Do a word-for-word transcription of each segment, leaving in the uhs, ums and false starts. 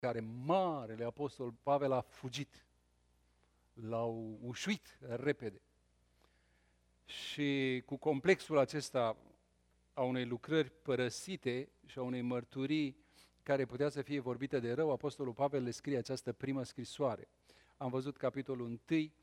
care marele apostol Pavel a fugit. L-au ușuit repede. Și cu complexul acesta a unei lucrări părăsite și a unei mărturii care putea să fie vorbită de rău, apostolul Pavel le scrie această primă scrisoare. Am văzut capitolul unu,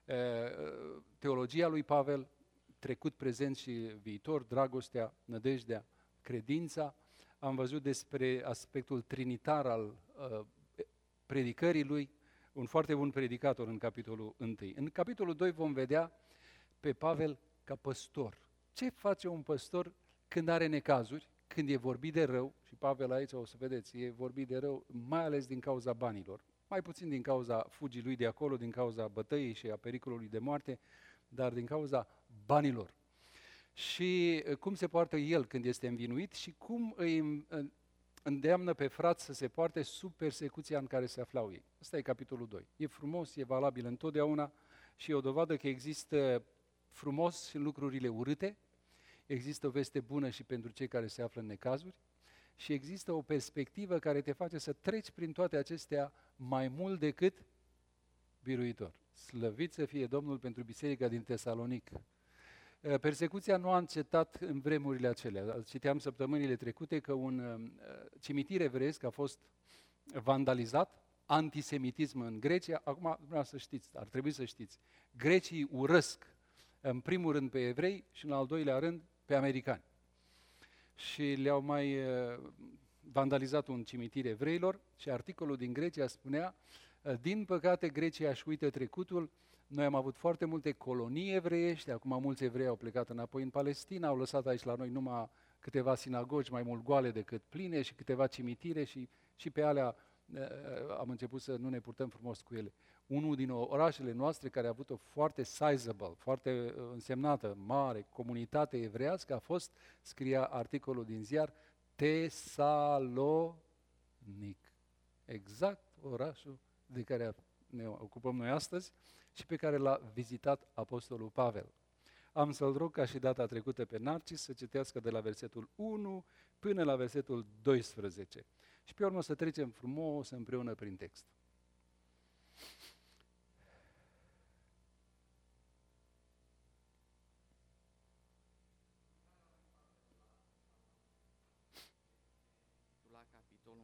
teologia lui Pavel, trecut, prezent și viitor, dragostea, nădejdea, credința. Am văzut despre aspectul trinitar al uh, predicării lui, un foarte bun predicator în capitolul unu. În capitolul doi vom vedea pe Pavel ca păstor. Ce face un păstor când are necazuri, când e vorbit de rău, și Pavel aici o să vedeți, e vorbit de rău mai ales din cauza banilor, mai puțin din cauza fugii lui de acolo, din cauza bătăiei și a pericolului de moarte, dar din cauza banilor. Și cum se poartă el când este învinuit și cum îi îndeamnă pe frați să se poarte sub persecuția în care se aflau ei. Asta e capitolul doi. E frumos, e valabil întotdeauna și e o dovadă că există frumos în lucrurile urâte, există o veste bună și pentru cei care se află în necazuri și există o perspectivă care te face să treci prin toate acestea mai mult decât biruitor. Slăvit să fie Domnul pentru biserica din Tesalonic. Persecuția nu a încetat în vremurile acelea. Citeam săptămânile trecute că un cimitir evreiesc a fost vandalizat, antisemitism în Grecia. Acum, dumneavoastră știți, ar trebui să știți, grecii urăsc în primul rând pe evrei și în al doilea rând pe americani. Și le-au mai vandalizat un cimitir evreilor și articolul din Grecia spunea: din păcate Grecia își uită trecutul, noi am avut foarte multe colonii evreiești, acum mulți evrei au plecat înapoi în Palestina, au lăsat aici la noi numai câteva sinagogi mai mult goale decât pline și câteva cimitire și, și pe alea am început să nu ne purtăm frumos cu ele. Unul din orașele noastre care a avut o foarte sizable, foarte însemnată, mare comunitate evreiască a fost, scria articolul din ziar, Tesalonic. Exact orașul de care ne ocupăm noi astăzi și pe care l-a vizitat apostolul Pavel. Am să-l rog ca și data trecută pe Narcis să citească de la versetul unu până la versetul doisprezece. Și pe urmă să trecem frumos împreună prin text. La capitolul.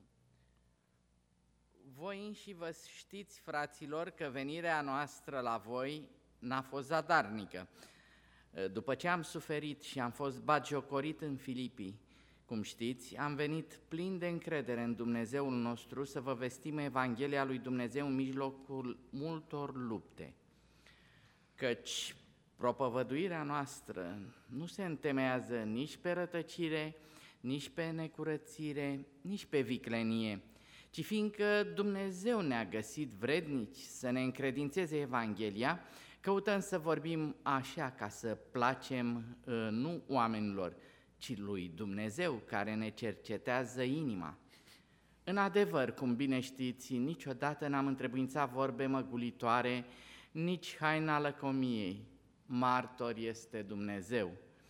Voi înși vă știți, fraților, că venirea noastră la voi n-a fost zadarnică. După ce am suferit și am fost batjocorit în Filipii, cum știți, am venit plin de încredere în Dumnezeul nostru să vă vestim Evanghelia lui Dumnezeu în mijlocul multor lupte. Căci propovăduirea noastră nu se întemeiază nici pe rătăcire, nici pe necurățire, nici pe viclenie, ci fiindcă Dumnezeu ne-a găsit vrednici să ne încredințeze Evanghelia, căutăm să vorbim așa ca să placem nu oamenilor, ci lui Dumnezeu care ne cercetează inima. În adevăr, cum bine știți, niciodată n-am întrebuințat vorbe măgulitoare, nici haina lăcomiei. Martor este Dumnezeu.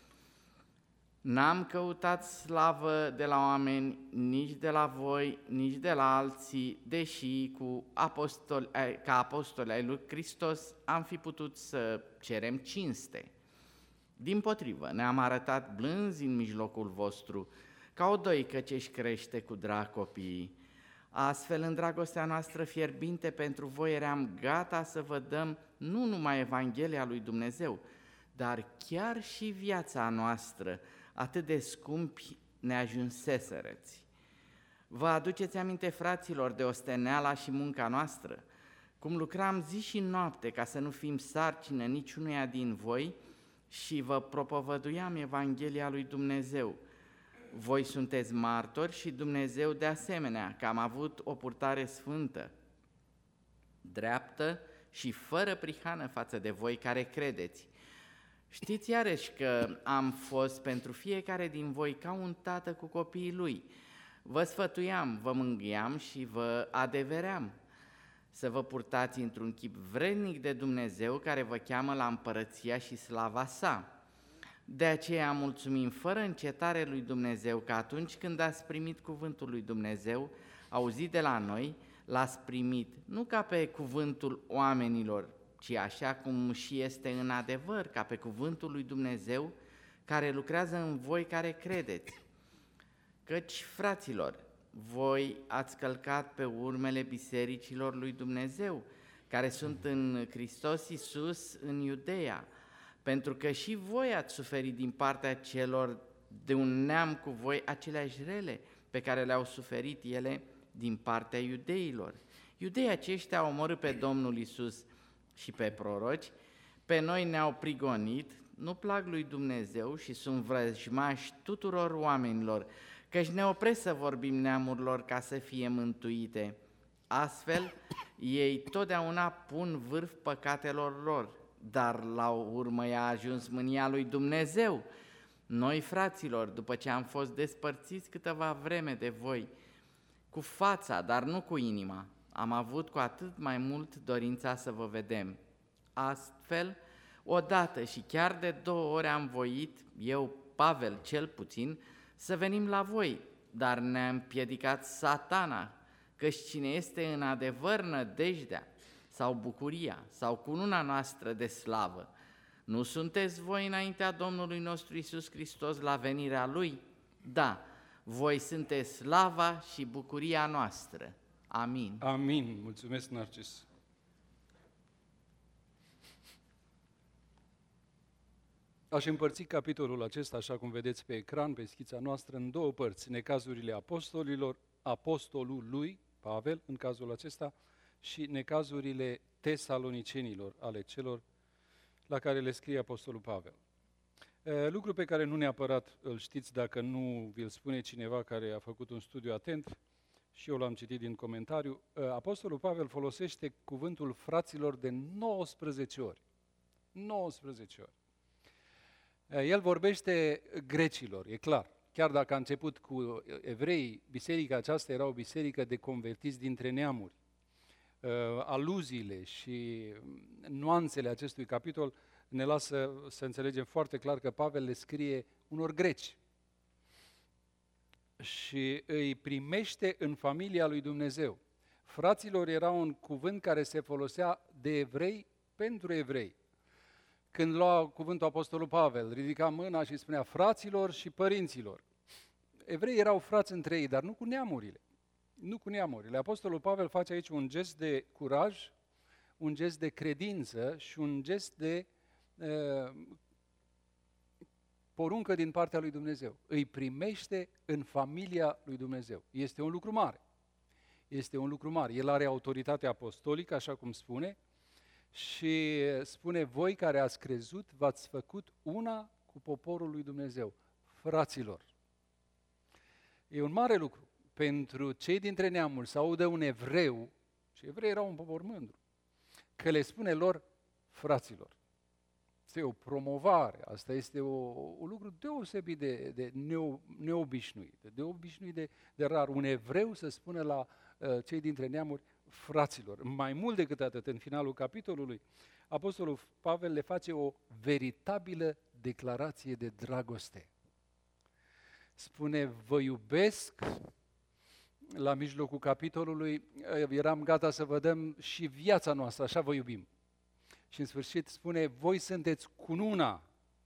N-am căutat slavă de la oameni, nici de la voi, nici de la alții, deși cu apostoli, ca apostoli ai lui Hristos am fi putut să cerem cinste. Dimpotrivă, ne-am arătat blânzi în mijlocul vostru, ca o doică ce-și crește cu drag copiii. Astfel, în dragostea noastră fierbinte pentru voi, eram gata să vă dăm nu numai Evanghelia lui Dumnezeu, dar chiar și viața noastră, atât de scumpi ne ajunseserăți. Vă aduceți aminte, fraților, de osteneala și munca noastră? Cum lucram zi și noapte ca să nu fim sarcină niciunuia din voi și vă propovăduiam Evanghelia lui Dumnezeu. Voi sunteți martori și Dumnezeu de asemenea, că am avut o purtare sfântă, dreaptă și fără prihană față de voi care credeți. Știți iarăși că am fost pentru fiecare din voi ca un tată cu copiii lui. Vă sfătuiam, vă mângâiam și vă adeveream să vă purtați într-un chip vrednic de Dumnezeu care vă cheamă la împărăția și slava sa. De aceea mulțumim fără încetare lui Dumnezeu că atunci când ați primit cuvântul lui Dumnezeu, auzit de la noi, l-ați primit, nu ca pe cuvântul oamenilor, ci așa cum și este în adevăr, ca pe cuvântul lui Dumnezeu, care lucrează în voi care credeți. Căci, fraților, voi ați călcat pe urmele bisericilor lui Dumnezeu, care sunt în Hristos Iisus în Iudeea, pentru că și voi ați suferit din partea celor de un neam cu voi aceleași rele pe care le-au suferit ele din partea iudeilor. Iudeii aceștia au omorât pe Domnul Iisus și pe proroci, pe noi ne-au prigonit, nu plac lui Dumnezeu și sunt vrăjmași tuturor oamenilor, căci ne opresc să vorbim neamurilor ca să fie mântuite. Astfel, ei totdeauna pun vârf păcatelor lor, dar la urmă i-a ajuns mânia lui Dumnezeu. Noi, fraților, după ce am fost despărțiți câteva vreme de voi, cu fața, dar nu cu inima, am avut cu atât mai mult dorința să vă vedem. Astfel, odată și chiar de două ori am voit, eu, Pavel cel puțin, să venim la voi, dar ne-a împiedicat Satana, căci cine este în adevăr nădejdea sau bucuria sau cununa noastră de slavă, nu sunteți voi înaintea Domnului nostru Iisus Hristos la venirea Lui? Da, voi sunteți slava și bucuria noastră. Amin. Amin. Mulțumesc, Narcis. Aș împărți capitolul acesta, așa cum vedeți pe ecran, pe schița noastră, în două părți. Necazurile apostolilor, apostolului, Pavel, în cazul acesta, și necazurile tesalonicenilor, ale celor la care le scrie apostolul Pavel. Lucru pe care nu neapărat îl știți dacă nu vi-l spune cineva care a făcut un studiu atent, și eu l-am citit din comentariu, apostolul Pavel folosește cuvântul fraților de nouăsprezece ori. nouăsprezece ori. El vorbește grecilor, e clar. Chiar dacă a început cu evrei, biserica aceasta era o biserică de convertiți dintre neamuri. Aluziile și nuanțele acestui capitol ne lasă să înțelegem foarte clar că Pavel le scrie unor greci și îi primește în familia lui Dumnezeu. Fraților era un cuvânt care se folosea de evrei pentru evrei. Când lua cuvântul apostolul Pavel, ridica mâna și spunea fraților și părinților. Evreii erau frați între ei, dar nu cu neamurile. Nu cu neamurile. Apostolul Pavel face aici un gest de curaj, un gest de credință și un gest de uh, poruncă din partea lui Dumnezeu. Îi primește în familia lui Dumnezeu. Este un lucru mare. Este un lucru mare. El are autoritate apostolică, așa cum spune, și spune, voi care ați crezut, v-ați făcut una cu poporul lui Dumnezeu. Fraților. E un mare lucru pentru cei dintre neamuri să audă un evreu, și evrei erau un popor mândru, că le spune lor fraților. Este o promovare, asta este o, un lucru deosebit de, de neo, neobișnuit, de obișnuit de, de rar. Un evreu să spună la uh, cei dintre neamuri fraților. Mai mult decât atât, în finalul capitolului, apostolul Pavel le face o veritabilă declarație de dragoste. Spune, vă iubesc, la mijlocul capitolului, eram gata să vă dăm și viața noastră, așa vă iubim. Și în sfârșit spune, voi sunteți cununa,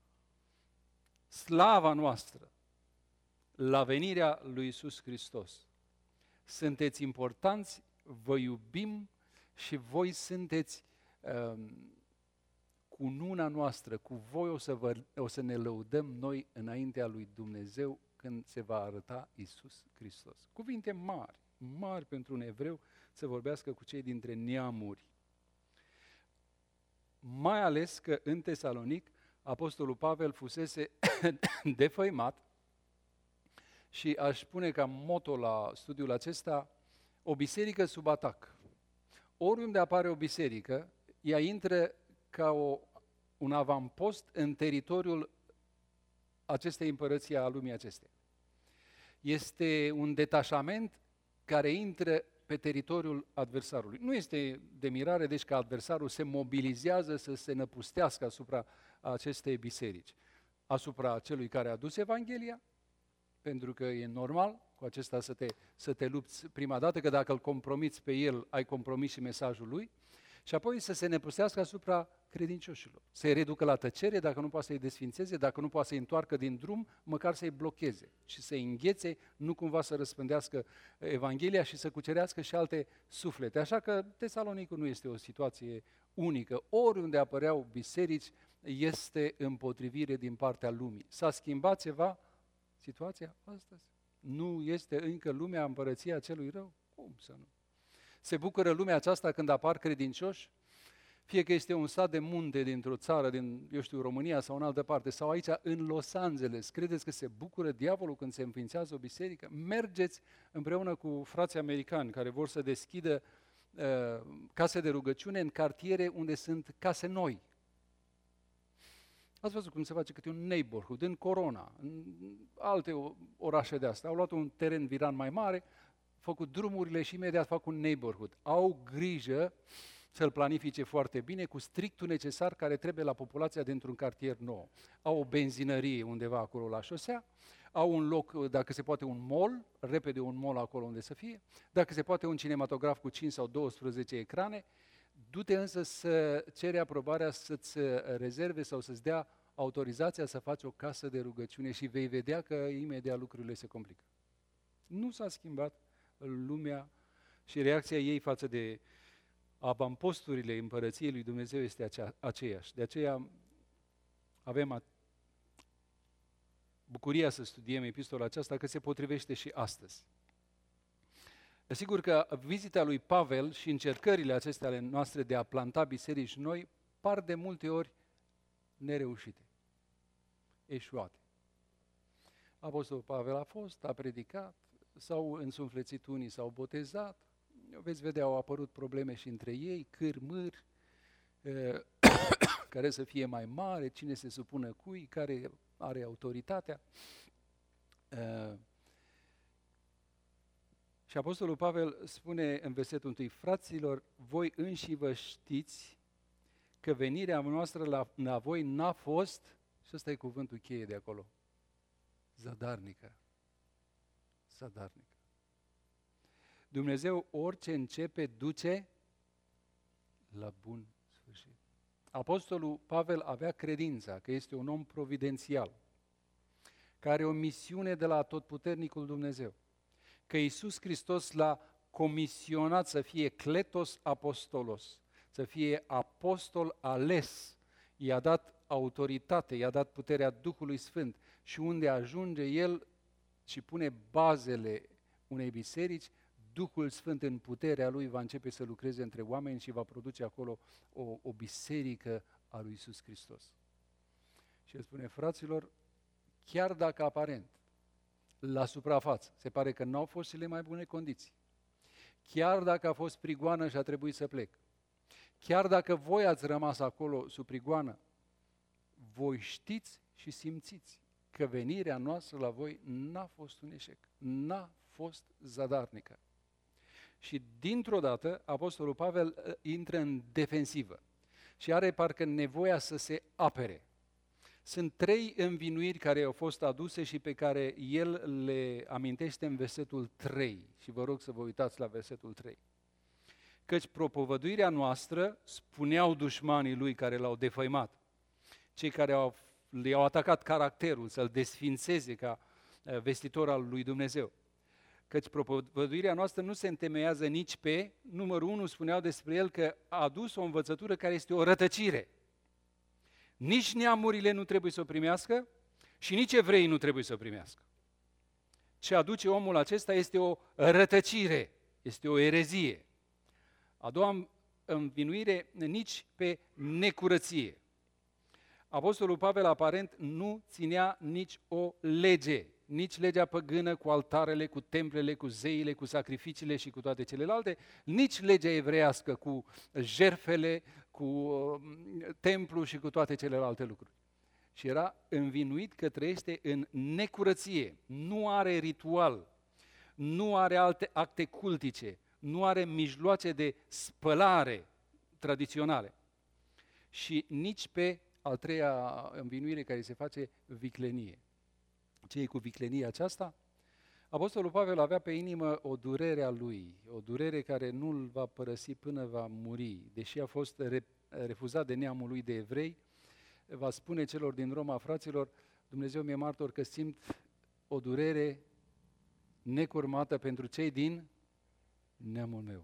slava noastră, la venirea lui Iisus Hristos. Sunteți importanți, vă iubim și voi sunteți um, cununa noastră, cu voi o să, vă, o să ne lăudăm noi înaintea lui Dumnezeu când se va arăta Iisus Hristos. Cuvinte mari, mari pentru un evreu să vorbească cu cei dintre neamuri. Mai ales că în Tesalonic apostolul Pavel fusese defăimat și aș pune ca motto la studiul acesta, o biserică sub atac. Oriunde apare o biserică, ea intră ca o, un avampost în teritoriul acestei împărății a lumii acesteia. Este un detașament care intră pe teritoriul adversarului. Nu este de mirare, deci, că adversarul se mobilizează să se năpustească asupra acestei biserici, asupra celui care a adus Evanghelia, pentru că e normal, cu acesta să te, să te lupți prima dată, că dacă îl compromiți pe el, ai compromis și mesajul lui, și apoi să se nepusească asupra credincioșilor. Să-i reducă la tăcere, dacă nu poate să-i desfințeze, dacă nu poate să-i întoarcă din drum, măcar să-i blocheze și să-i înghețe, nu cumva să răspândească Evanghelia și să cucerească și alte suflete. Așa că Tesalonicul nu este o situație unică. Oriunde apăreau biserici, este împotrivire din partea lumii. S-a schimbat ceva situația astăzi? Nu este încă lumea împărăția celui rău? Cum să nu? Se bucură lumea aceasta când apar credincioși? Fie că este un sat de munte dintr-o țară, din, eu știu, România sau în altă parte, sau aici în Los Angeles, credeți că se bucură diavolul când se înființează o biserică? Mergeți împreună cu frații americani care vor să deschidă uh, case de rugăciune în cartiere unde sunt case noi. Ați văzut cum se face câte un neighborhood în Corona, în alte orașe de astea. Au luat un teren viran mai mare, făcut drumurile și imediat fac un neighborhood. Au grijă să-l planifice foarte bine, cu strictul necesar care trebuie la populația dintr-un cartier nou. Au o benzinărie undeva acolo la șosea, au un loc, dacă se poate, un mall, repede un mall acolo unde să fie, dacă se poate un cinematograf cu cinci sau douăsprezece ecrane, du-te însă să cere aprobarea să-ți rezerve sau să-ți dea autorizația să faci o casă de rugăciune și vei vedea că imediat lucrurile se complică. Nu s-a schimbat lumea și reacția ei față de avamposturile împărăției lui Dumnezeu este acea, aceeași. De aceea avem a, bucuria să studiem epistola aceasta, că se potrivește și astăzi. Sigur că vizita lui Pavel și încercările acestea ale noastre de a planta biserici noi par de multe ori nereușite, eșuate. Apostolul Pavel a fost, a predicat, s-au însuflețit unii, s-au botezat, veți vedea, au apărut probleme și între ei, cârmâri, care să fie mai mare, cine se supună cui, care are autoritatea. Și Apostolul Pavel spune în versetul întâi, fraților, voi înși vă știți că venirea noastră la, la voi n-a fost, și ăsta e cuvântul cheie de acolo, zadarnică. Zadarnică. Dumnezeu orice începe, duce la bun sfârșit. Apostolul Pavel avea credința că este un om providențial, care are o misiune de la Atotputernicul Dumnezeu, că Iisus Hristos l-a comisionat să fie kletos apostolos, să fie apostol ales, i-a dat autoritate, i-a dat puterea Duhului Sfânt și unde ajunge el și pune bazele unei biserici, Duhul Sfânt în puterea Lui va începe să lucreze între oameni și va produce acolo o, o biserică a lui Iisus Hristos. Și el spune, fraților, chiar dacă aparent, la suprafață, se pare că n-au fost cele mai bune condiții, chiar dacă a fost prigoană și a trebuit să plec, chiar dacă voi ați rămas acolo sub prigoană, voi știți și simțiți că venirea noastră la voi n-a fost un eșec, n-a fost zadarnică. Și dintr-o dată, Apostolul Pavel intră în defensivă și are parcă nevoia să se apere. Sunt trei învinuiri care au fost aduse și pe care el le amintește în versetul trei. Și vă rog să vă uitați la versetul trei. Căci propovăduirea noastră, spuneau dușmanii lui care l-au defăimat, cei care au, le-au atacat caracterul, să-l desfințeze ca vestitor al lui Dumnezeu. Căci propovăduirea noastră nu se întemeiază nici pe, numărul unu spuneau despre el că a adus o învățătură care este o rătăcire. Nici neamurile nu trebuie să o primească și nici evreii nu trebuie să o primească. Ce aduce omul acesta este o rătăcire, este o erezie. A doua învinuire, nici pe necurăție. Apostolul Pavel aparent nu ținea nici o lege, nici legea păgână cu altarele, cu templele, cu zeile, cu sacrificiile și cu toate celelalte, nici legea evreiască cu jertfele, cu uh, templu și cu toate celelalte lucruri. Și era învinuit că trăiește în necurăție, nu are ritual, nu are alte acte cultice, nu are mijloace de spălare tradiționale și nici pe al treia învinuire care se face viclenie. Ce e cu viclenia aceasta? Apostolul Pavel avea pe inimă o durere a lui, o durere care nu-l va părăsi până va muri. Deși a fost refuzat de neamul lui de evrei, va spune celor din Roma: fraților, Dumnezeu mi-e martor că simt o durere necurmată pentru cei din neamul meu.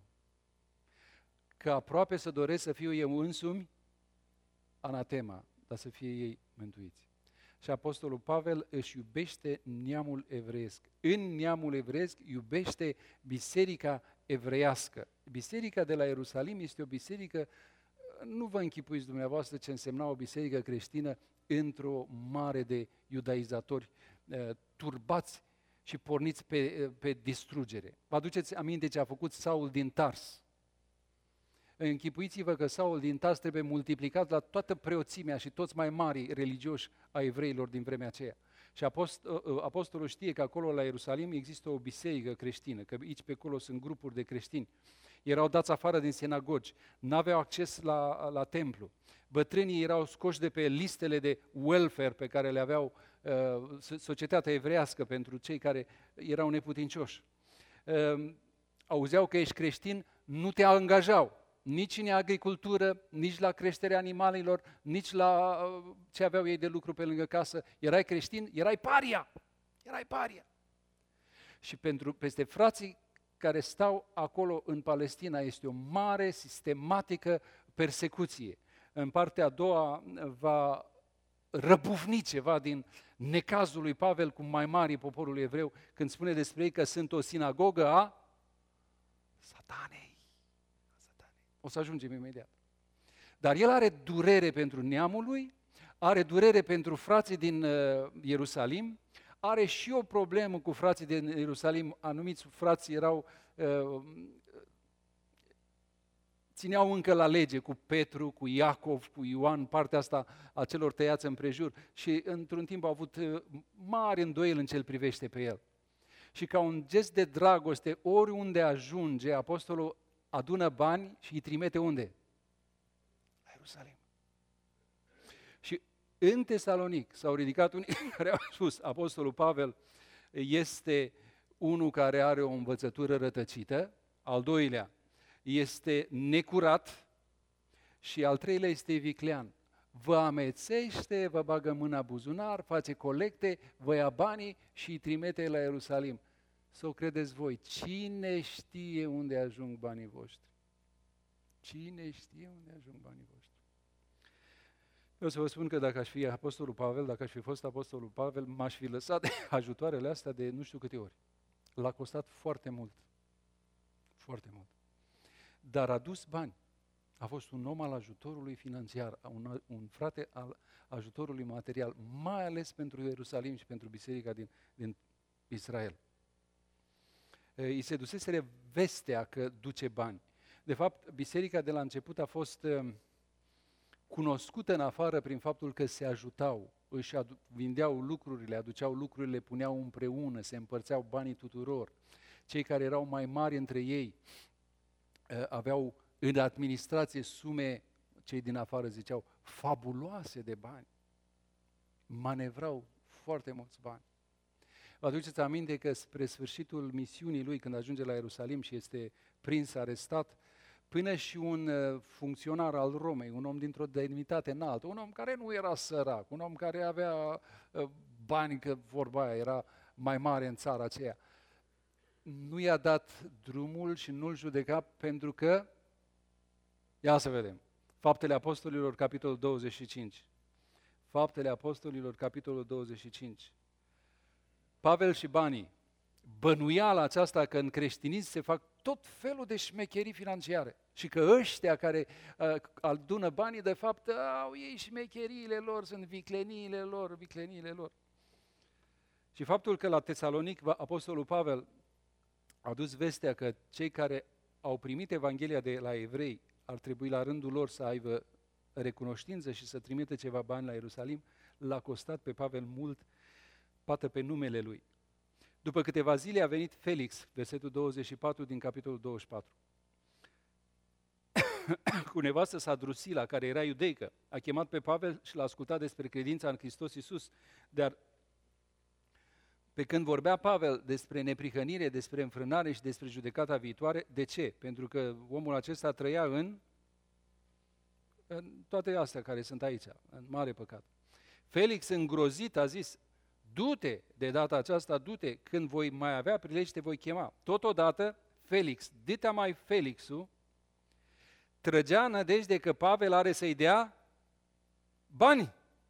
Că aproape să doresc să fiu eu însumi anatema, dar să fie ei mântuiți. Și Apostolul Pavel își iubește neamul evreiesc. În neamul evreiesc iubește biserica evreiască. Biserica de la Ierusalim este o biserică, nu vă închipuiți dumneavoastră ce însemna o biserică creștină într-o mare de iudaizatori turbați și porniți pe, pe distrugere. Vă aduceți aminte ce a făcut Saul din Tars? Închipuiți-vă că Saul din Tars trebuie multiplicat la toată preoțimea și toți mai mari religioși a evreilor din vremea aceea. Și apost, apostolul știe că acolo la Ierusalim există o biserică creștină, că aici pe acolo sunt grupuri de creștini. Erau dați afară din sinagogi, n-aveau acces la, la templu. Bătrânii erau scoși de pe listele de welfare pe care le aveau uh, societatea evreiască pentru cei care erau neputincioși. Uh, auzeau că ești creștin, nu te angajau. Nici în agricultură, nici la creșterea animalelor, nici la uh, ce aveau ei de lucru pe lângă casă. Erai creștin, erai paria. Erai paria. Și pentru peste frații care stau acolo în Palestina este o mare, sistematică persecuție. În partea a doua va răbufni ceva din necazul lui Pavel cu mai mari poporul evreu când spune despre ei că sunt o sinagogă a satanei. O să ajungem imediat. Dar el are durere pentru neamul lui, are durere pentru frații din uh, Ierusalim, are și o problemă cu frații din Ierusalim. Anumiți frați erau, uh, țineau încă la lege cu Petru, cu Iacov, cu Ioan, partea asta a celor tăiați împrejur și într-un timp au avut uh, mari îndoieli în ce îl privește pe el. Și ca un gest de dragoste, oriunde ajunge, apostolul adună bani și îi trimite unde? La Ierusalim. Și în Tesalonic s-au ridicat unii care au spus: apostolul Pavel este unul care are o învățătură rătăcită, al doilea este necurat și al treilea este viclean. Vă amețește, vă bagă mâna buzunar, face colecte, vă ia banii și îi trimite la Ierusalim. Să o credeți voi, cine știe unde ajung banii voștri? Cine știe unde ajung banii voștri? Eu să vă spun că dacă aș fi apostolul Pavel, dacă aș fi fost apostolul Pavel, m-aș fi lăsat de ajutoarele astea de nu știu câte ori. L-a costat foarte mult. Foarte mult. Dar a dus bani. A fost un om al ajutorului financiar, un, un frate al ajutorului material, mai ales pentru Ierusalim și pentru biserica din, din Israel. Îi se dusese vestea că duce bani. De fapt, biserica de la început a fost cunoscută în afară prin faptul că se ajutau, își adu- vindeau lucrurile, aduceau lucrurile, puneau împreună, se împărțeau banii tuturor. Cei care erau mai mari între ei aveau în administrație sume, cei din afară ziceau, fabuloase de bani. Manevrau foarte mulți bani. Vă aduceți aminte că spre sfârșitul misiunii lui, când ajunge la Ierusalim și este prins, arestat, până și un funcționar al Romei, un om dintr-o demnitate înaltă, un om care nu era sărac, un om care avea bani, că vorba aia era mai mare în țara aceea, nu i-a dat drumul și nu-l judeca pentru că, ia să vedem, Faptele Apostolilor, capitolul douăzeci și cinci. Faptele Apostolilor, capitolul douăzeci și cinci. Pavel și banii, bănuiala aceasta că în creștinism se fac tot felul de șmecherii financiare și că ăștia care uh, adună banii, de fapt, au ei șmecheriile lor, sunt vicleniile lor, vicleniile lor. Și faptul că la Tesalonic apostolul Pavel a dus vestea că cei care au primit Evanghelia de la evrei ar trebui la rândul lor să aibă recunoștință și să trimită ceva bani la Ierusalim, l-a costat pe Pavel mult, pată pe numele lui. După câteva zile a venit Felix, versetul douăzeci și patru din capitolul douăzeci și patru. Cu nevastă sa Drusila, care era iudeică, a chemat pe Pavel și l-a ascultat despre credința în Hristos Iisus, dar Pe când vorbea Pavel despre neprihănire, despre înfrânare și despre judecata viitoare, de ce? Pentru că omul acesta trăia în, în toate astea care sunt aici, în mare păcat. Felix, îngrozit, a zis, du-te de data aceasta, du-te, când voi mai avea prilej te voi chema. Totodată, Felix, dita mai Felixul, trăgea nădejde că Pavel are să-i dea bani.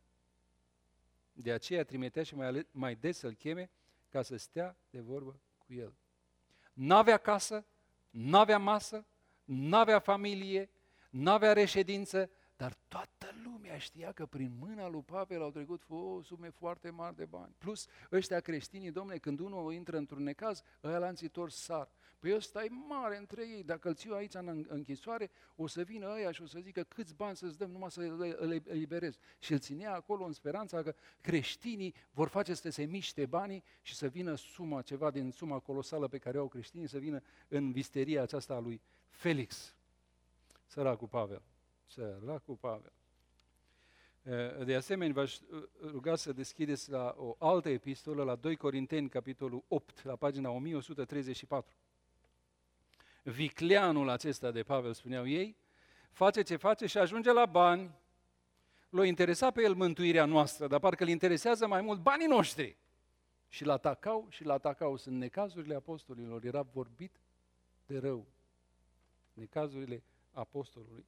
De aceea trimitea și mai, ale- mai des să-l cheme ca să stea de vorbă cu el. N-avea casă, n-avea masă, n-avea familie, n-avea reședință, dar toată lumea știa că prin mâna lui Pavel au trecut o, sume foarte mari de bani. Plus, ăștia creștinii, domne, când unul intră într-un necaz, ăia lanțitori sar. Păi ăsta e mare între ei, dacă îl țiu aici în închisoare, o să vină ăia și o să zică câți bani să-ți dăm numai să îl eliberezi. Și îl ținea acolo în speranța că creștinii vor face să se miște banii și să vină suma, ceva din suma colosală pe care o au creștinii, să vină în visteria aceasta a lui Felix. Săracul Pavel. Săracul Pavel. De asemenea, v-aș ruga să deschideți la o altă epistolă, la doi Corinteni, capitolul opt, la pagina o mie o sută treizeci și patru. Vicleanul acesta de Pavel, spuneau ei, face ce face și ajunge la bani. L-a interesat pe el mântuirea noastră, dar parcă îl interesează mai mult banii noștri. Și l-atacau și l-atacau. Sunt necazurile apostolilor, era vorbit de rău. Necazurile apostolului.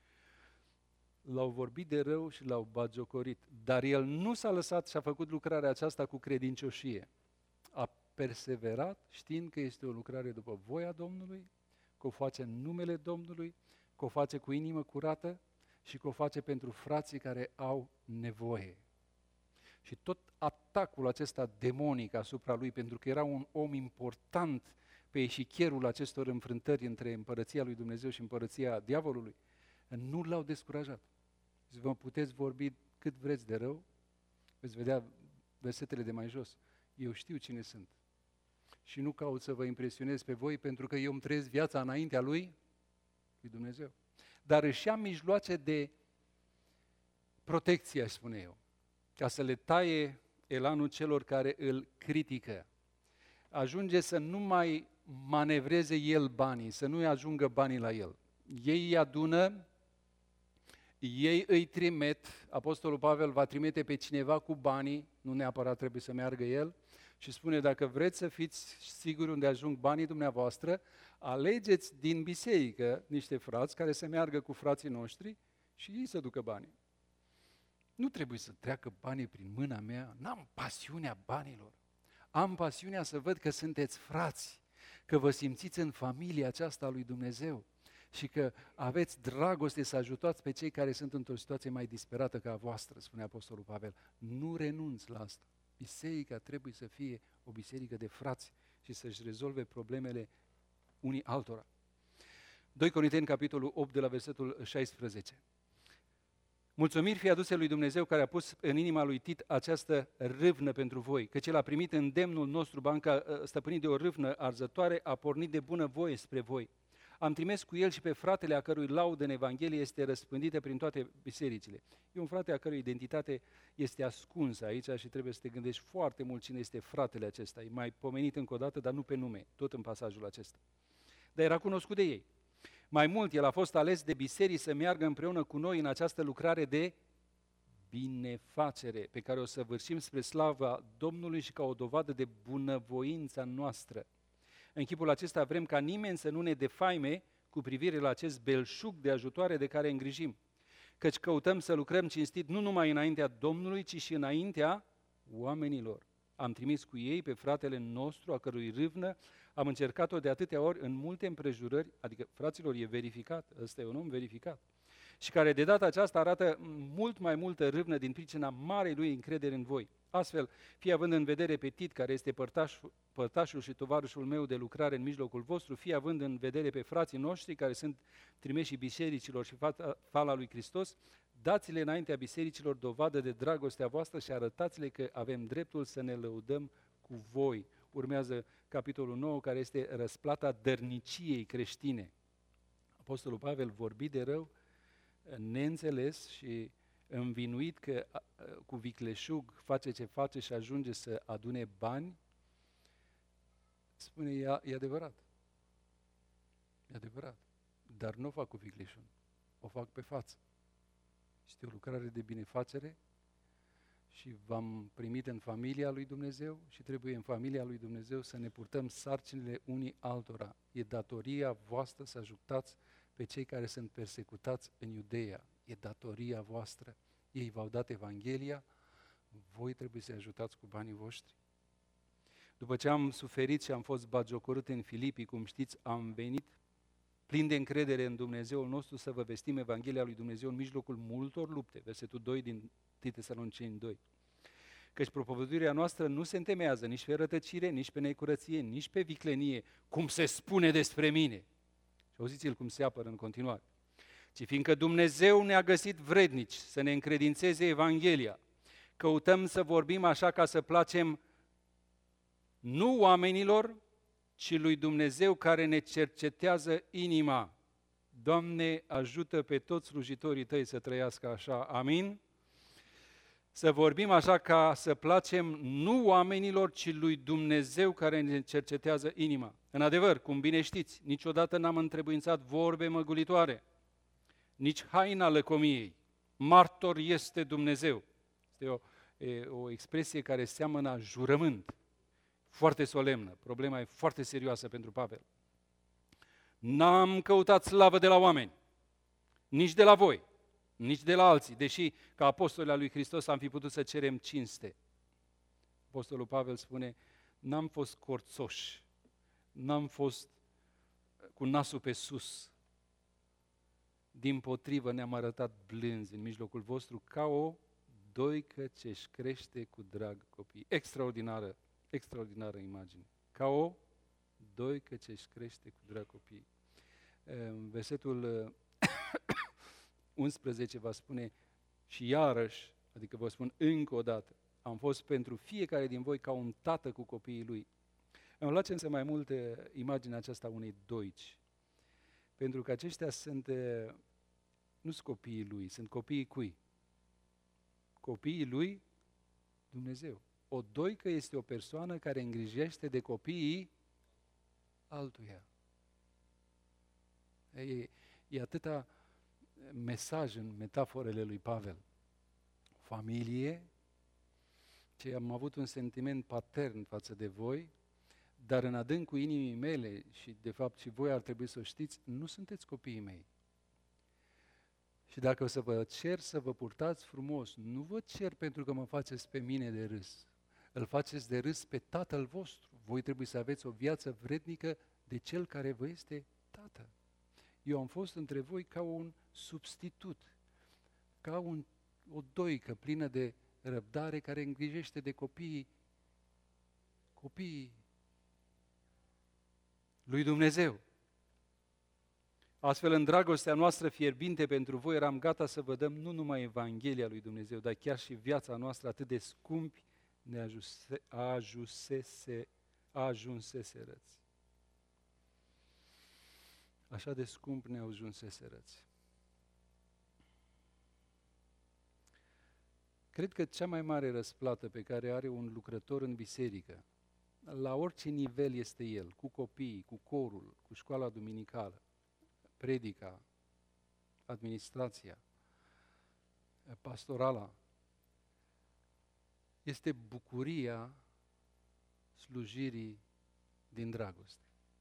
L-au vorbit de rău și l-au bagiocorit, dar el nu s-a lăsat și a făcut lucrarea aceasta cu credincioșie. A perseverat știind că este o lucrare după voia Domnului, că o face în numele Domnului, că o face cu inimă curată și că o face pentru frații care au nevoie. Și tot atacul acesta demonic asupra lui, pentru că era un om important pe eșichierul acestor înfrântări între împărăția lui Dumnezeu și împărăția diavolului, nu l-au descurajat. Și vă puteți vorbi cât vreți de rău, veți vedea versetele de mai jos. Eu știu cine sunt. Și nu caut să vă impresionez pe voi, pentru că eu îmi trăiesc viața înaintea lui, lui Dumnezeu. Dar își ia mijloace de protecție, aș spune eu, ca să le taie elanul celor care îl critică. Ajunge să nu mai manevreze el banii, să nu-i ajungă banii la el. Ei îi adună, ei îi trimit, Apostolul Pavel va trimite pe cineva cu banii, nu neapărat trebuie să meargă el, și spune, dacă vreți să fiți siguri unde ajung banii dumneavoastră, alegeți din biserică niște frați care să meargă cu frații noștri și ei să ducă banii. Nu trebuie să treacă banii prin mâna mea, n-am pasiunea banilor. Am pasiunea să văd că sunteți frați, că vă simțiți în familia aceasta a lui Dumnezeu și că aveți dragoste să ajutați pe cei care sunt într-o situație mai disperată ca a voastră, spune Apostolul Pavel. Nu renunți la asta. Biserica trebuie să fie o biserică de frați și să-și rezolve problemele unii altora. doi Corinteni, capitolul opt, de la versetul șaisprezece. Mulțumiri fie aduse lui Dumnezeu care a pus în inima lui Tit această râvnă pentru voi, căci el a primit îndemnul nostru, banca stăpânit de o râvnă arzătoare, a pornit de bună voie spre voi. Am trimis cu el și pe fratele a cărui laudă în Evanghelie este răspândită prin toate bisericile. E un frate a cărui identitate este ascunsă aici și trebuie să te gândești foarte mult cine este fratele acesta. E mai pomenit încă o dată, dar nu pe nume, tot în pasajul acesta. Dar era cunoscut de ei. Mai mult, el a fost ales de biserici să meargă împreună cu noi în această lucrare de binefacere pe care o săvârșim spre slava Domnului și ca o dovadă de bunăvoința noastră. În chipul acesta vrem ca nimeni să nu ne defaime cu privire la acest belșug de ajutoare de care îngrijim, căci căutăm să lucrăm cinstit nu numai înaintea Domnului, ci și înaintea oamenilor. Am trimis cu ei pe fratele nostru, a cărui râvnă am încercat-o de atâtea ori în multe împrejurări, adică, fraților, e verificat, ăsta e un om verificat, și care de data aceasta arată mult mai multă râvnă din pricina marei lui încredere în voi. Astfel, fie având în vedere pe Tit, care este părtașul, părtașul și tovarășul meu de lucrare în mijlocul vostru, fie având în vedere pe frații noștri, care sunt trimeși bisericilor și fala lui Hristos, dați-le înaintea bisericilor dovadă de dragostea voastră și arătați-le că avem dreptul să ne lăudăm cu voi. Urmează capitolul nouă, care este răsplata dărniciei creștine. Apostolul Pavel vorbi de rău, neînțeles și învinuit că cu vicleșug face ce face și ajunge să adune bani, spune, e, e adevărat. E adevărat. Dar nu o fac cu vicleșul. O fac pe față. Este o lucrare de binefacere și v-am primit în familia lui Dumnezeu și trebuie în familia lui Dumnezeu să ne purtăm sarcinile unii altora. E datoria voastră să ajutați pe cei care sunt persecutați în Iudeea. E datoria voastră. Ei v-au dat Evanghelia, voi trebuie să-i ajutați cu banii voștri. După ce am suferit și am fost batjocorât în Filipii, cum știți, am venit plin de încredere în Dumnezeul nostru să vă vestim Evanghelia lui Dumnezeu în mijlocul multor lupte. Versetul doi din întâi Tesaloniceni doi. Căci propovăduirea noastră nu se întemeiază nici pe rătăcire, nici pe necurăție, nici pe viclenie, cum se spune despre mine. Și auziți-l cum se apără în continuare. Ci fiindcă Dumnezeu ne-a găsit vrednici să ne încredințeze Evanghelia, căutăm să vorbim așa ca să placem nu oamenilor, ci lui Dumnezeu care ne cercetează inima. Doamne, ajută pe toți slujitorii Tăi să trăiască așa. Amin? Să vorbim așa ca să placem nu oamenilor, ci lui Dumnezeu care ne cercetează inima. În adevăr, cum bine știți, niciodată n-am întrebuințat vorbe măgulitoare, nici haina lăcomiei. Martor este Dumnezeu. Este o, e, o expresie care seamănă a jurământ. Foarte solemnă. Problema e foarte serioasă pentru Pavel. N-am căutat slavă de la oameni, nici de la voi, nici de la alții, deși ca apostoli al lui Hristos am fi putut să cerem cinste. Apostolul Pavel spune, n-am fost corțoși, n-am fost cu nasul pe sus. Dimpotrivă ne-am arătat blânzi în mijlocul vostru ca o doică ce-și crește cu drag copii. Extraordinară, extraordinară imagine. Ca o doică ce-și crește cu drag copii. Versetul unsprezece va spune și iarăși, adică vă spun încă o dată, am fost pentru fiecare din voi ca un tată cu copiii lui. Îmi place însă mai mult imaginea aceasta unei doici. Pentru că aceștia sunt, nu sunt copiii lui, sunt copiii cui? Copiii lui Dumnezeu. O doică este o persoană care îngrijește de copiii altuia. E, e atâta mesaj în metaforele lui Pavel. Familie, ce am avut un sentiment patern față de voi, dar în adâncul inimii mele, și de fapt și voi ar trebui să o știți, nu sunteți copiii mei. Și dacă o să vă cer să vă purtați frumos, nu vă cer pentru că mă faceți pe mine de râs. Îl faceți de râs pe Tatăl vostru. Voi trebuie să aveți o viață vrednică de Cel care vă este Tată. Eu am fost între voi ca un substitut, ca un, o doică plină de răbdare care îngrijește de copiii, copiii lui Dumnezeu. Astfel, în dragostea noastră fierbinte pentru voi, eram gata să vă dăm nu numai Evanghelia lui Dumnezeu, dar chiar și viața noastră atât de scumpi ne ajuse, ajusese, ajunseserăți. Așa de scump ne ajunseserăți. Cred că cea mai mare răsplată pe care are un lucrător în biserică, la orice nivel este el, cu copiii, cu corul, cu școala duminicală, predica, administrația, pastorala, este bucuria slujirii din dragoste.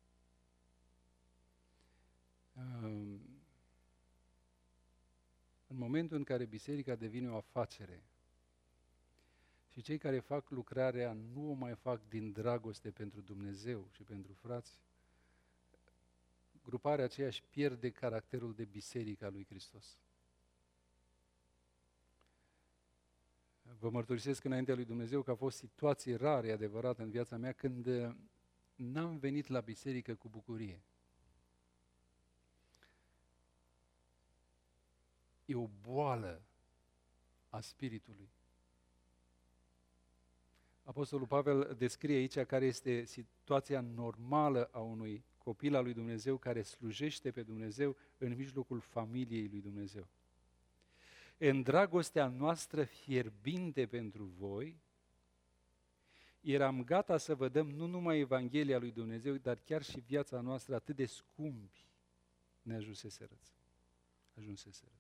În momentul în care biserica devine o afacere și cei care fac lucrarea nu o mai fac din dragoste pentru Dumnezeu și pentru frați, gruparea aceea își pierde caracterul de biserică a lui Hristos. Vă mărturisesc înaintea lui Dumnezeu că a fost situații rare, adevărat, în viața mea când n-am venit la biserică cu bucurie. E o boală a spiritului. Apostolul Pavel descrie aici care este situația normală a unui copil al lui Dumnezeu care slujește pe Dumnezeu în mijlocul familiei lui Dumnezeu. În dragostea noastră fierbinte pentru voi, eram gata să vă dăm nu numai Evanghelia lui Dumnezeu, dar chiar și viața noastră atât de scumpi ne ajunseserăți. Ajunseserăți.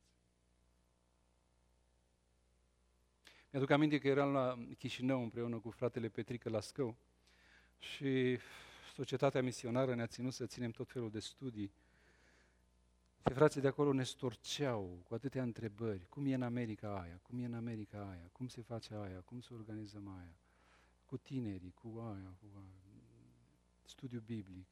Mi-aduc aminte că eram la Chișinău împreună cu fratele Petrică la Scău și societatea misionară ne-a ținut să ținem tot felul de studii. Și frații de acolo ne storceau cu atâtea întrebări. Cum e în America aia? Cum e în America aia? Cum se face aia? Cum să organizăm aia? Cu tinerii, cu aia, cu aia. Studiu biblic.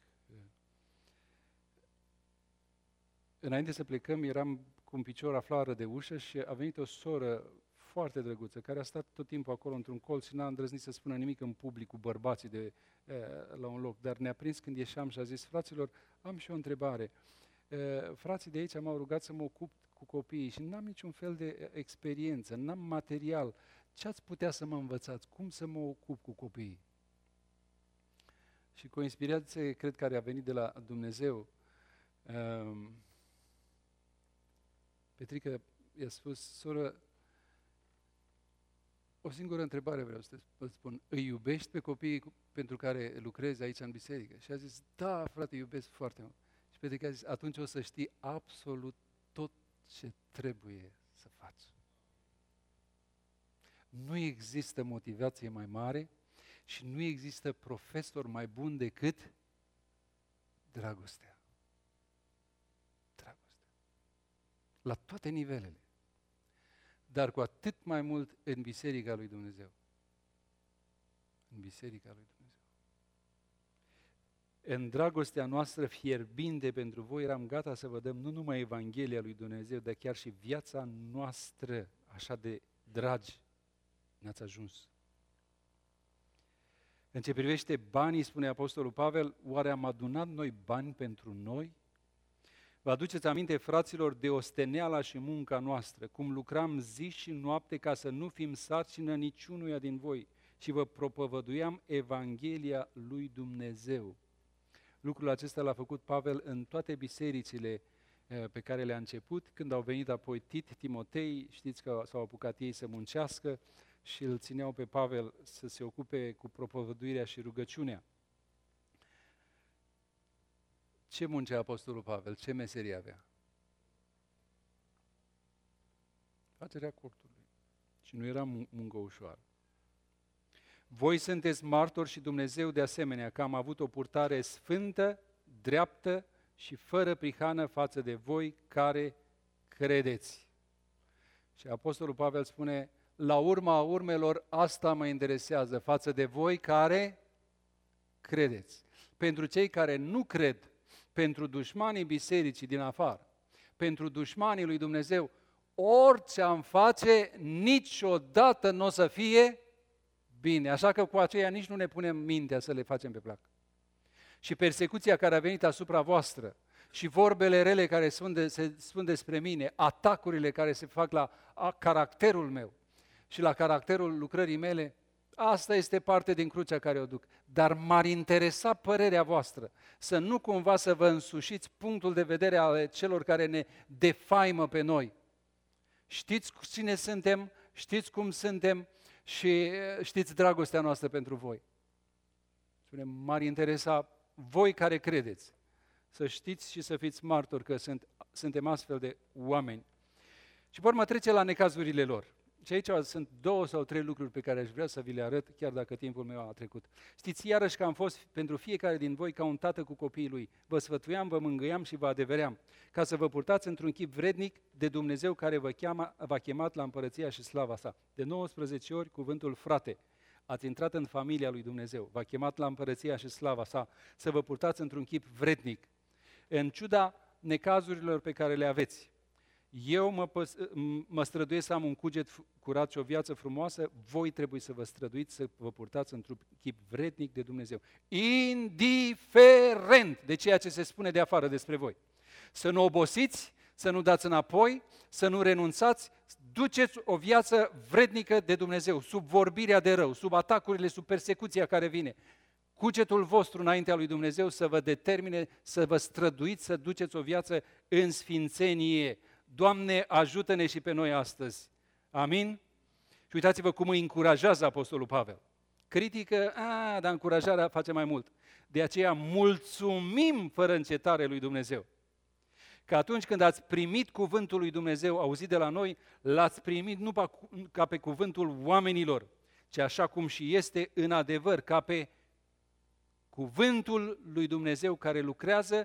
Înainte să plecăm, eram cu un picior aflară de ușă și a venit o soră foarte drăguță, care a stat tot timpul acolo într-un colț și n-a îndrăznit să spună nimic în public cu bărbații de, e, la un loc, dar ne-a prins când ieșeam și a zis: fraților, am și o întrebare. E, frații de aici m-au rugat să mă ocup cu copiii și n-am niciun fel de experiență, n-am material. Ce ați putea să mă învățați? Cum să mă ocup cu copiii? Și cu o inspirație, cred, care a venit de la Dumnezeu, um, Petrică i-a spus: soră, o singură întrebare vreau să te spun. Îi iubești pe copiii pentru care lucrezi aici în biserică? Și a zis: da, frate, iubesc foarte mult. Și Petrică a zis: atunci o să știi absolut tot ce trebuie să faci. Nu există motivație mai mare și nu există profesor mai bun decât dragostea. Dragostea. La toate nivelele. Dar cu atât mai mult în Biserica lui Dumnezeu. În Biserica lui Dumnezeu. În dragostea noastră fierbinte pentru voi eram gata să vă dăm nu numai Evanghelia lui Dumnezeu, dar chiar și viața noastră, așa de dragi, ne-ați ajuns. În ce privește banii, spune Apostolul Pavel, oare am adunat noi bani pentru noi? Vă aduceți aminte, fraților, de osteneala și munca noastră, cum lucram zi și noapte ca să nu fim sarcină niciunuia din voi și vă propovăduiam Evanghelia lui Dumnezeu. Lucrul acesta l-a făcut Pavel în toate bisericile pe care le-a început. Când au venit apoi Tit, Timotei, știți că s-au apucat ei să muncească și îl țineau pe Pavel să se ocupe cu propovăduirea și rugăciunea. Ce muncea Apostolul Pavel? Ce meserie avea? Facerea cortului. Și nu era muncă ușoară. Voi sunteți martori și Dumnezeu de asemenea că am avut o purtare sfântă, dreaptă și fără prihană față de voi care credeți. Și Apostolul Pavel spune: la urma urmelor asta mă interesează față de voi care credeți. Pentru cei care nu cred, pentru dușmanii bisericii din afară, pentru dușmanii lui Dumnezeu, orice am face, niciodată nu o să fie bine. Așa că cu aceea nici nu ne punem mintea să le facem pe plac. Și persecuția care a venit asupra voastră și vorbele rele care spun de, se spun despre mine, atacurile care se fac la caracterul meu și la caracterul lucrării mele, asta este parte din crucea care o duc. Dar m-ar interesa părerea voastră, să nu cumva să vă însușiți punctul de vedere al celor care ne defaimă pe noi. Știți cine suntem, știți cum suntem și știți dragostea noastră pentru voi. Spune, m-ar interesa voi care credeți, să știți și să fiți martori că sunt, suntem astfel de oameni. Și pe urmă trece la necazurile lor. Și aici sunt două sau trei lucruri pe care aș vrea să vi le arăt, chiar dacă timpul meu a trecut. Știți iarăși că am fost pentru fiecare din voi ca un tată cu copiii lui. Vă sfătuiam, vă mângâiam și vă adeveream, ca să vă purtați într-un chip vrednic de Dumnezeu care vă cheamă, v-a chemat la împărăția și slava sa. De nouăsprezece ori cuvântul frate. Ați intrat în familia lui Dumnezeu, v-a chemat la împărăția și slava sa, să vă purtați într-un chip vrednic. În ciuda necazurilor pe care le aveți, eu mă, păs- mă străduiesc să am un cuget curat și o viață frumoasă, voi trebuie să vă străduiți să vă purtați într-un chip vrednic de Dumnezeu. Indiferent de ceea ce se spune de afară despre voi. Să nu obosiți, să nu dați înapoi, să nu renunțați, duceți o viață vrednică de Dumnezeu, sub vorbirea de rău, sub atacurile, sub persecuția care vine. Cugetul vostru înaintea lui Dumnezeu să vă determine să vă străduiți, să duceți o viață în sfințenie. Doamne, ajută-ne și pe noi astăzi. Amin? Și uitați-vă cum îi încurajează Apostolul Pavel. critică, a, dar încurajarea face mai mult. De aceea mulțumim fără încetare lui Dumnezeu. Că atunci când ați primit cuvântul lui Dumnezeu auzit de la noi, l-ați primit nu ca pe cuvântul oamenilor, ci așa cum și este în adevăr, ca pe cuvântul lui Dumnezeu care lucrează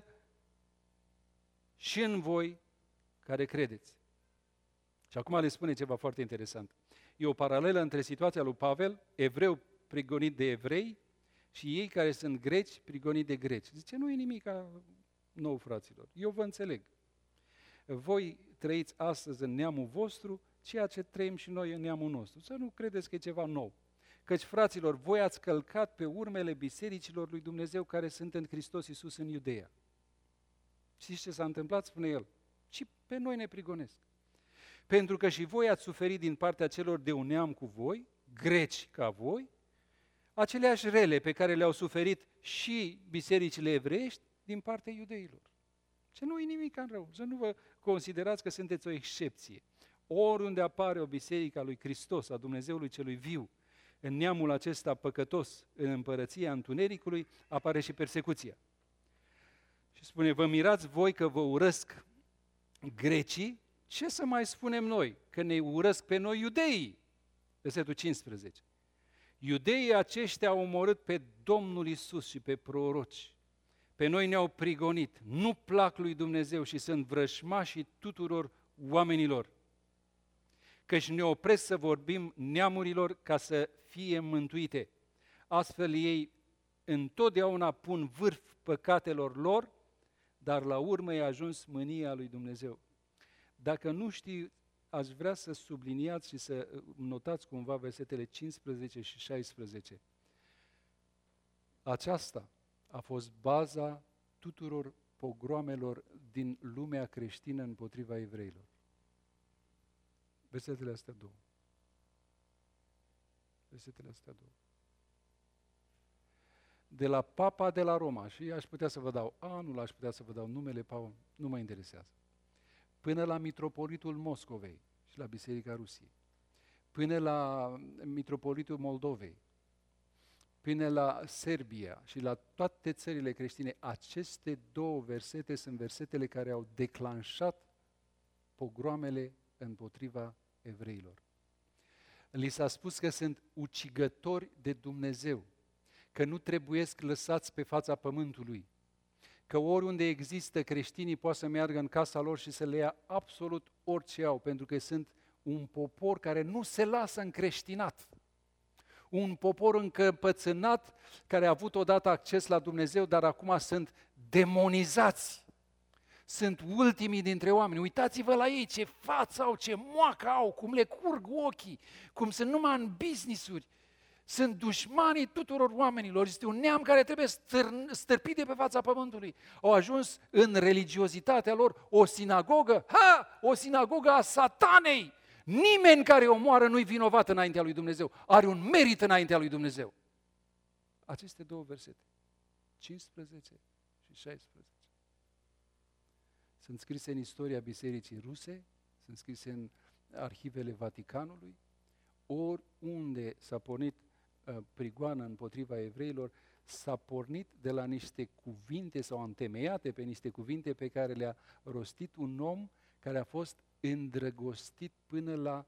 și în voi care credeți. Și acum le spune ceva foarte interesant. E o paralelă între situația lui Pavel, evreu prigonit de evrei, și ei care sunt greci prigonit de greci. Zice, nu e nimic nou, fraților. Eu vă înțeleg. Voi trăiți astăzi în neamul vostru ceea ce trăim și noi în neamul nostru. Să nu credeți că e ceva nou. Căci, fraților, voi ați călcat pe urmele bisericilor lui Dumnezeu care sunt în Hristos Iisus în Iudeea. Știți ce s-a întâmplat? Spune el. Și pe noi ne prigonesc. Pentru că și voi ați suferit din partea celor de un neam cu voi, greci ca voi, aceleași rele pe care le-au suferit și bisericile evreiești din partea iudeilor. Ce nu e nimic în rău, să nu vă considerați că sunteți o excepție. Oriunde apare o biserică a lui Hristos, a Dumnezeului celui viu, în neamul acesta păcătos, în împărăția întunericului, apare și persecuția. Și spune, vă mirați voi că vă urăsc grecii, ce să mai spunem noi? Că ne urăsc pe noi iudeii. Versetul cincisprezece. Iudeii aceștia au omorât pe Domnul Iisus și pe proroci. Pe noi ne-au prigonit, nu plac lui Dumnezeu și sunt vrășmașii tuturor oamenilor. Căci ne opresc să vorbim neamurilor ca să fie mântuite. Astfel ei întotdeauna pun vârf păcatelor lor, dar la urmă i-a ajuns mânia lui Dumnezeu. Dacă nu știi, aș vrea să subliniați și să notați cumva versetele cincisprezece și șaisprezece. Aceasta a fost baza tuturor pogroamelor din lumea creștină împotriva evreilor. Versetele astea două. Versetele astea două. De la Papa de la Roma, și aș putea să vă dau anul, aș putea să vă dau numele, Paul, nu mă interesează, până la mitropolitul Moscovei și la Biserica Rusiei, până la mitropolitul Moldovei, până la Serbia și la toate țările creștine, aceste două versete sunt versetele care au declanșat pogroamele împotriva evreilor. Li s-a spus că sunt ucigători de Dumnezeu, că nu trebuiesc lăsați pe fața pământului, că oriunde există creștinii poate să meargă în casa lor și să le ia absolut orice au, pentru că sunt un popor care nu se lasă încreștinat. Un popor încăpățânat care a avut odată acces la Dumnezeu, dar acum sunt demonizați. Sunt ultimii dintre oameni. Uitați-vă la ei, ce față au, ce moacă au, cum le curg ochii, cum sunt numai în business-uri. Sunt dușmanii tuturor oamenilor. Este un neam care trebuie stâr- stârpit de pe fața pământului. Au ajuns în religiozitatea lor o sinagogă, ha, o sinagogă a satanei. Nimeni care o omoară nu-i vinovat înaintea lui Dumnezeu. Are un merit înaintea lui Dumnezeu. Aceste două versete, cincisprezece și șaisprezece, sunt scrise în istoria Bisericii Ruse, sunt scrise în arhivele Vaticanului. Oriunde s-a pornit uh, prigoană împotriva evreilor, s-a pornit de la niște cuvinte sau întemeiate pe niște cuvinte pe care le-a rostit un om care a fost îndrăgostit până la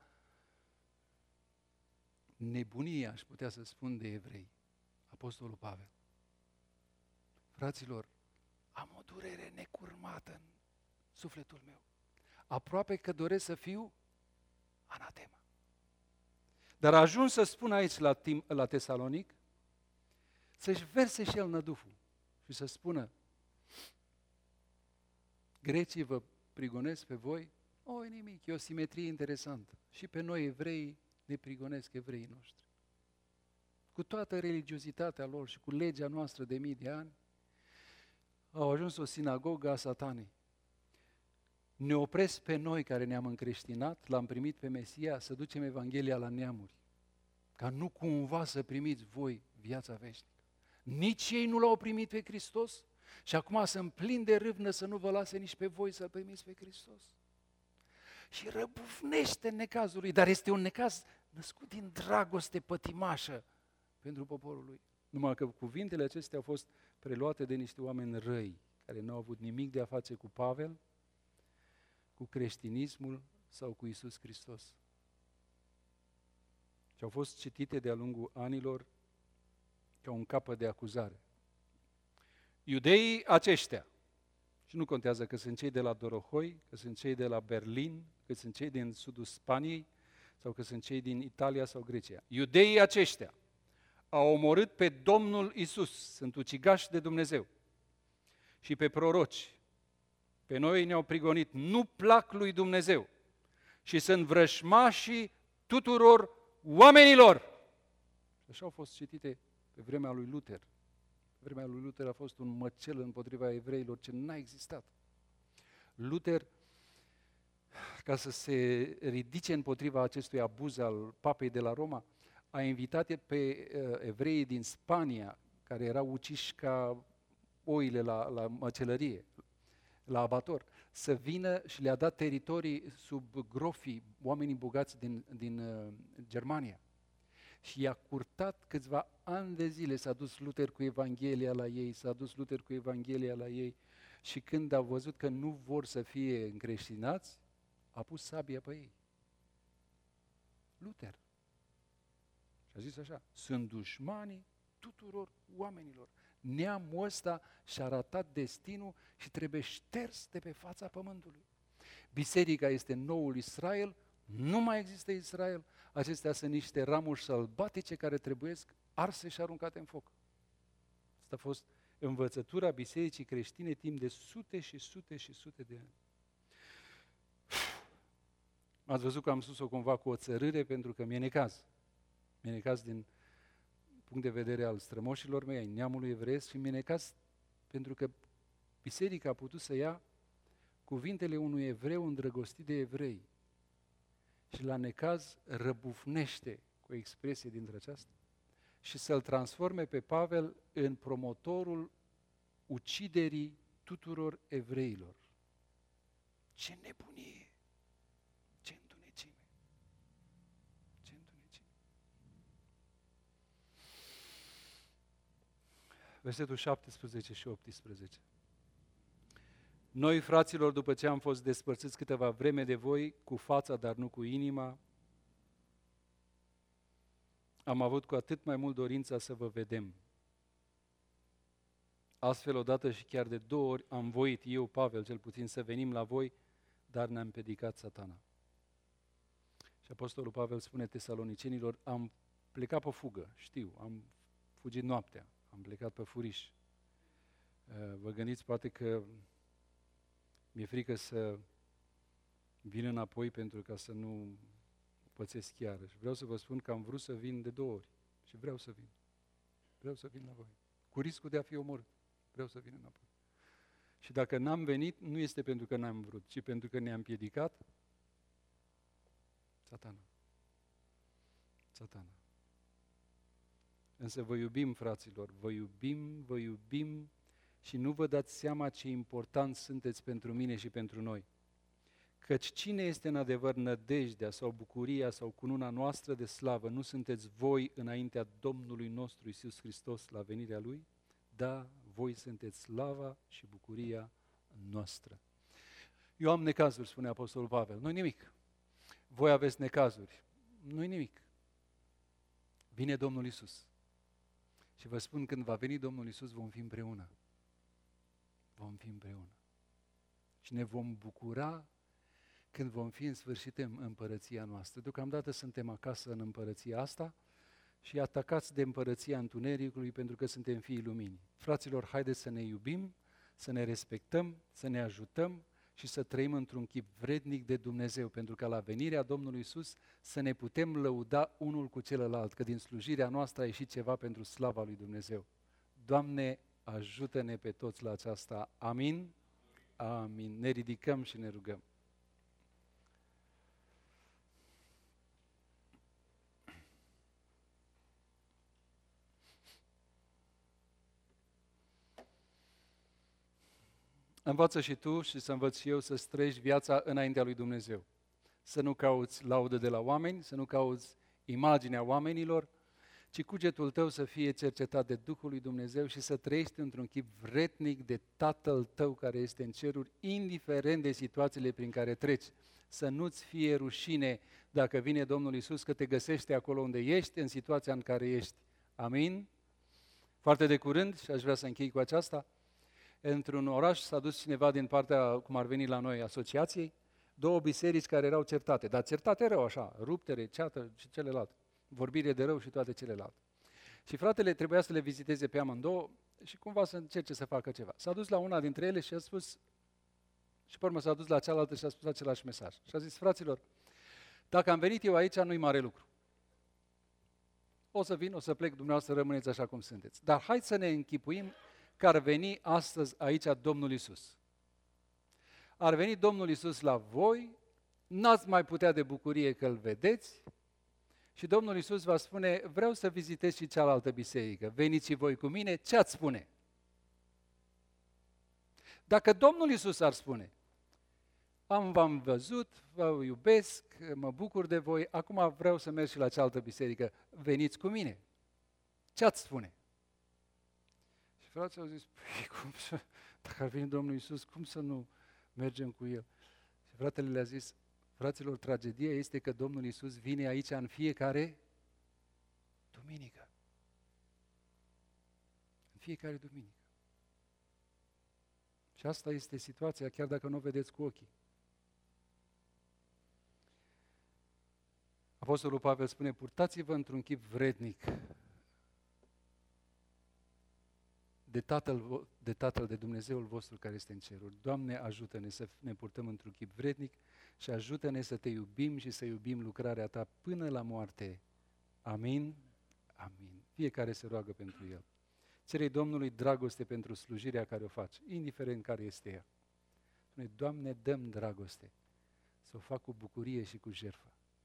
nebunie, aș putea să spun, de evrei. Apostolul Pavel. Fraților, am o durere necurmată în sufletul meu. Aproape că doresc să fiu anatema. Dar a ajuns să spun aici la, Tim, la Tesalonic, să-și verse și el năduful și să spună, grecii vă prigonesc pe voi, o, e nimic, e o simetrie interesantă. Și pe noi evrei ne prigonesc evreii noștri. Cu toată religiozitatea lor și cu legea noastră de mii de ani, au ajuns o sinagogă a satanei. Ne opresc pe noi care ne-am încreștinat, l-am primit pe Mesia, să ducem Evanghelia la neamuri, ca nu cumva să primiți voi viața veșnică. Nici ei nu l-au primit pe Hristos și acum sunt plini de râvnă să nu vă lase nici pe voi să-L primiți pe Hristos. Și răbufnește necazul lui, dar este un necaz născut din dragoste pătimașă pentru poporul lui. Numai că cuvintele acestea au fost preluate de niște oameni răi, care nu au avut nimic de a face cu Pavel, cu creștinismul sau cu Iisus Hristos. Și au fost citite de-a lungul anilor ca un capăt de acuzare. Iudeii aceștia, și nu contează că sunt cei de la Dorohoi, că sunt cei de la Berlin, că sunt cei din sudul Spaniei, sau că sunt cei din Italia sau Grecia. Iudeii aceștia au omorât pe Domnul Iisus, sunt ucigași de Dumnezeu, și pe proroci. Pe noi ne-au prigonit, nu plac lui Dumnezeu și sunt vrășmașii tuturor oamenilor. Și așa au fost citite pe vremea lui Luther. Pe vremea lui Luther a fost un măcel împotriva evreilor ce n-a existat. Luther, ca să se ridice împotriva acestui abuz al papei de la Roma, a invitat pe uh, evreii din Spania, care erau uciși ca oile la, la măcelărie, la abator, să vină și le-a dat teritorii sub grofii, oamenii bogați din, din uh, Germania. Și i-a curtat câțiva ani de zile, s-a dus Luther cu Evanghelia la ei, s-a dus Luther cu Evanghelia la ei și când a văzut că nu vor să fie încreștinați, a pus sabia pe ei. Luther. Și a zis așa, sunt dușmanii tuturor oamenilor. Neamul ăsta și-a ratat destinul și trebuie șters de pe fața pământului. Biserica este noul Israel, nu mai există Israel, acestea sunt niște ramuri sălbatice care trebuiesc arse și aruncate în foc. Asta a fost învățătura bisericii creștine timp de sute și sute și sute de ani. Ați văzut că am spus-o cumva cu o țărâre pentru că mi-e necaz. Mi-e necaz din punct de vedere al strămoșilor mei, ai neamului evreiesc și mi-e necaz pentru că biserica a putut să ia cuvintele unui evreu îndrăgostit de evrei și la necaz răbufnește cu o expresie dintre aceasta și să-l transforme pe Pavel în promotorul uciderii tuturor evreilor. Ce nebunie! Ce întunecime! Ce întunecime! Versetul șaptesprezece și optsprezece. Noi, fraților, după ce am fost despărțiți câteva vreme de voi, cu fața, dar nu cu inima, am avut cu atât mai mult dorința să vă vedem. Astfel, odată și chiar de două ori am voit, eu, Pavel, cel puțin, să venim la voi, dar ne-a împiedicat Satana. Și Apostolul Pavel spune tesalonicenilor, am plecat pe fugă, știu, am fugit noaptea, am plecat pe furiș. Vă gândiți poate că mi-e frică să vin înapoi pentru ca să nu pățesc chiar. Și vreau să vă spun că am vrut să vin de două ori și vreau să vin. Vreau să vin la voi. Cu riscul de a fi omorât. Vreau să vin înapoi. Și dacă n-am venit, nu este pentru că n-am vrut, ci pentru că ne-a împiedicat Satana. Satana. Însă vă iubim, fraților, vă iubim, vă iubim și nu vă dați seama ce important sunteți pentru mine și pentru noi. Căci cine este în adevăr nădejdea sau bucuria sau cununa noastră de slavă, nu sunteți voi înaintea Domnului nostru Iisus Hristos la venirea Lui? Da, voi sunteți slava și bucuria noastră. Eu am necazuri, spune Apostolul Pavel, nu-i nimic. Voi aveți necazuri, nu-i nimic. Vine Domnul Iisus. Și vă spun, când va veni Domnul Iisus, vom fi împreună. Vom fi împreună. Și ne vom bucura când vom fi în sfârșit în împărăția noastră. Deocamdată suntem acasă în împărăția asta și atacați de împărăția întunericului pentru că suntem fiii luminii. Fraților, haideți să ne iubim, să ne respectăm, să ne ajutăm și să trăim într-un chip vrednic de Dumnezeu, pentru că la venirea Domnului Iisus să ne putem lăuda unul cu celălalt, că din slujirea noastră a ieșit ceva pentru slava lui Dumnezeu. Doamne, ajută-ne pe toți la aceasta. Amin? Amin. Ne ridicăm și ne rugăm. Învață și tu și să învăț și eu să trăiești viața înaintea lui Dumnezeu. Să nu cauți laudă de la oameni, să nu cauți imaginea oamenilor, ci cugetul tău să fie cercetat de Duhul lui Dumnezeu și să trăiești într-un chip vretnic de Tatăl tău care este în ceruri, indiferent de situațiile prin care treci. Să nu-ți fie rușine dacă vine Domnul Iisus că te găsește acolo unde ești, în situația în care ești. Amin? Foarte de curând, și aș vrea să închei cu aceasta, într-un oraș s-a dus cineva din partea, cum ar veni la noi, asociației, două biserici care erau certate, dar certate rău așa, ruptere, ceată și celelalte, vorbire de rău și toate celelalte. Și fratele trebuia să le viziteze pe amândouă și cumva să încerce să facă ceva. S-a dus la una dintre ele și a spus, și pe urmă s-a dus la cealaltă și a spus același mesaj. Și a zis, fraților, dacă am venit eu aici, nu-i mare lucru. O să vin, o să plec, dumneavoastră rămâneți așa cum sunteți. Dar hai să ne închipuim că ar veni astăzi aici Domnul Iisus. Ar veni Domnul Iisus la voi, n-ați mai putea de bucurie că îl vedeți și Domnul Iisus va spune, vreau să vizitez și cealaltă biserică, veniți și voi cu mine, ce ați spune? Dacă Domnul Iisus ar spune, am v-am văzut, vă iubesc, mă bucur de voi, acum vreau să merg și la cealaltă biserică, veniți cu mine, ce ați spune? Și frații au zis, păi, cum să, dacă ar veni Domnul Iisus, cum să nu mergem cu El? Și fratele le-a zis, fraților, tragedia este că Domnul Iisus vine aici în fiecare duminică. În fiecare duminică. Și asta este situația, chiar dacă nu o vedeți cu ochii. Apostolul Pavel spune, purtați-vă într-un chip vrednic de Tatăl, de Tatăl, de Dumnezeul vostru care este în ceruri. Doamne, ajută-ne să ne purtăm într-un chip vrednic și ajută-ne să te iubim și să iubim lucrarea ta până la moarte. Amin? Amin. Fiecare se roagă pentru el. Cere Domnului dragoste pentru slujirea care o faci, indiferent care este ea. Spune, Doamne, dă-mi dragoste să o fac cu bucurie și cu jertfă.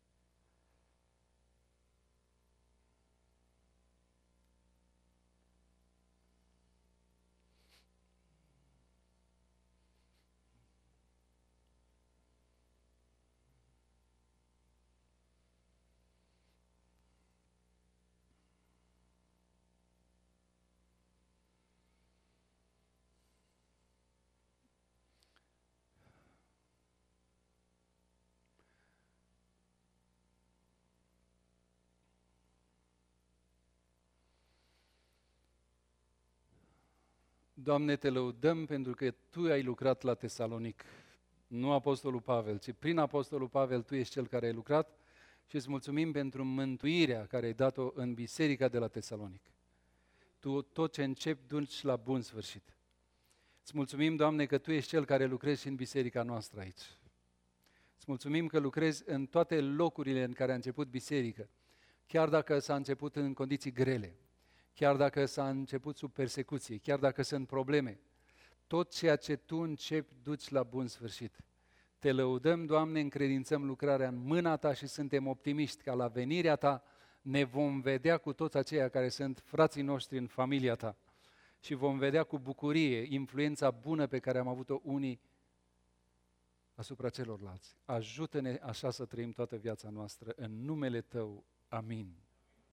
Doamne, te lăudăm pentru că Tu ai lucrat la Tesalonic, nu Apostolul Pavel, ci prin Apostolul Pavel Tu ești Cel care ai lucrat și îți mulțumim pentru mântuirea care ai dat-o în biserica de la Tesalonic. Tu tot ce începi duci la bun sfârșit. Îți mulțumim, Doamne, că Tu ești Cel care lucrezi și în biserica noastră aici. Îți mulțumim că lucrezi în toate locurile în care a început biserică, chiar dacă s-a început în condiții grele, chiar dacă s-a început sub persecuție, chiar dacă sunt probleme, tot ceea ce Tu începi, duci la bun sfârșit. Te lăudăm, Doamne, încredințăm lucrarea în mâna Ta și suntem optimiști ca la venirea Ta ne vom vedea cu toți aceia care sunt frații noștri în familia Ta și vom vedea cu bucurie influența bună pe care am avut-o unii asupra celorlalți. Ajută-ne așa să trăim toată viața noastră în numele Tău. Amin.